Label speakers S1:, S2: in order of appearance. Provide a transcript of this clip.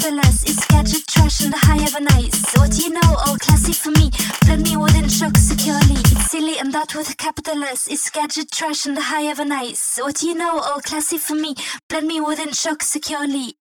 S1: capital S. It's gadget trash and the high ever nice. What do you know? All classy for me. Blend me within shock securely. It's silly and that with a capital S. It's gadget trash and the high ever nice. What do you know? All classy for me. Blend me within shock securely.